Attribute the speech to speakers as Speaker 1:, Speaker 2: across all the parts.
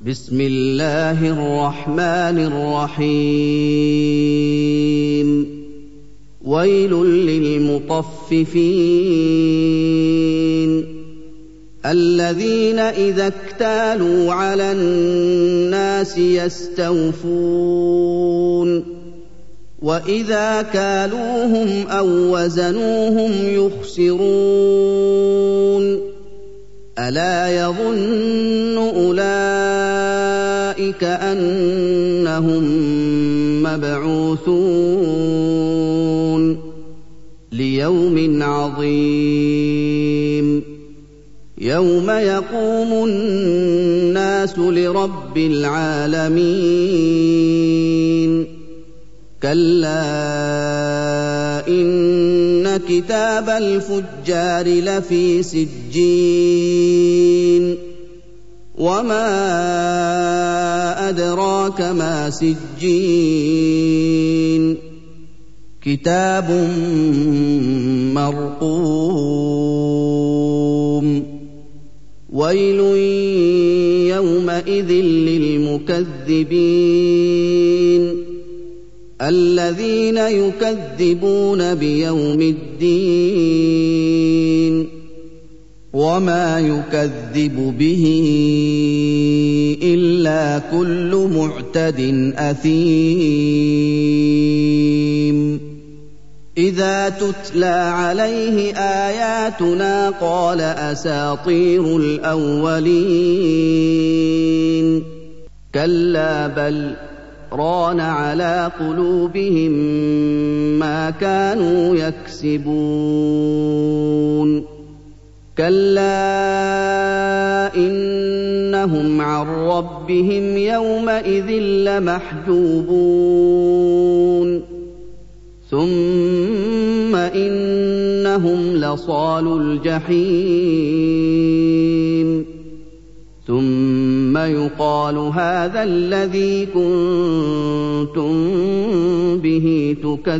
Speaker 1: بسم الله الرحمن الرحيم ويل للمطففين الذين إذا اكتالوا على الناس يستوفون وإذا كالوهم أو وزنوهم يخسرون ألا يظن أولئك أنهم مبعوثون ليوم عظيم يوم يقوم الناس لرب العالمين كلا إن كتاب الفجار لفي سجين وما أدراك ما سجين كتاب مرقوم ويل يومئذ للمكذبين الذين يكذبون بيوم الدين وما يكذب به إلا كل معتد أثيم إذا تتلى عليه آياتنا قال أساطير الأولين كلا بل ران على قلوبهم ما كانوا يكسبون كلا إنهم عن ربهم يومئذ لمحجوبون ثم إنهم لصالو الجحيم ثم يقال هذا الذي كنتم به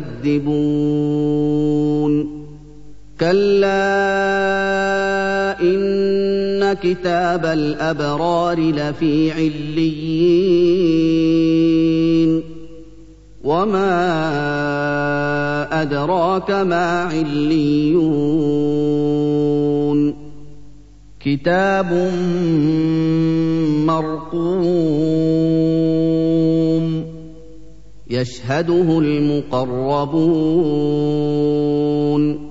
Speaker 1: تكذبون كلا إن كتاب الأبرار لفي عليين وما أدراك ما عليون كتاب مرقوم يشهده المقربون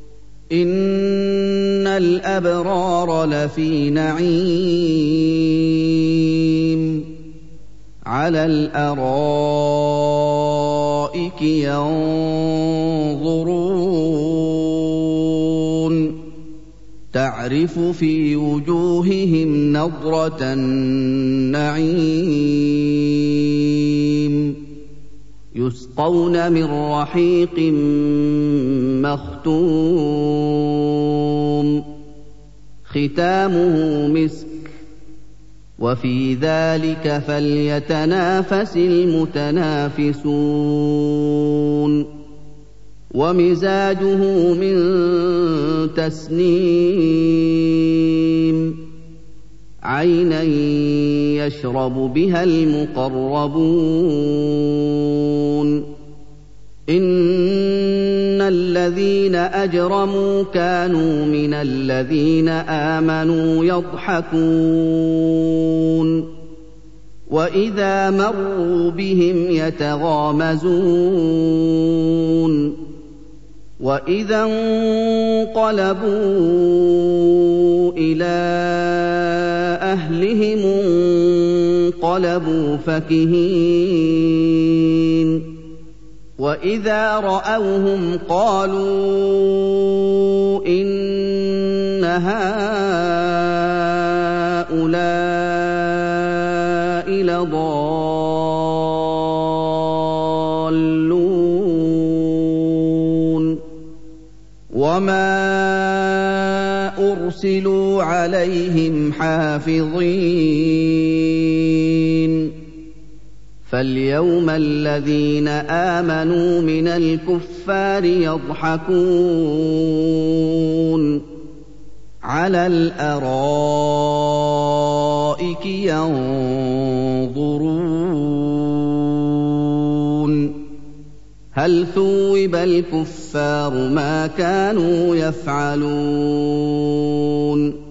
Speaker 1: إن الأبرار لفي نعيم على الأرائك ينظرون تعرف في وجوههم نضرة النعيم يسقون من رحيق مختوم ختامه مسك وفي ذلك فليتنافس المتنافسون ومزاجه من تسنيم عينا يشرب بها المقربون إن الذين أجرموا كانوا من الذين آمنوا يضحكون وإذا مروا بهم يتغامزون وإذا انقلبوا إلى أهلهم انقلبوا فكهين وإذا رأوهم قالوا إن هؤلاء لضالون وما أرسلوا عليهم حافظين فاليوم الذين آمنوا من الكفار يضحكون على الأرائك رَبِّكِ يَنظُرُونَ هَلْ ثُوِّبَ الْكُفَّارُ مَا كَانُوا يَفْعَلُونَ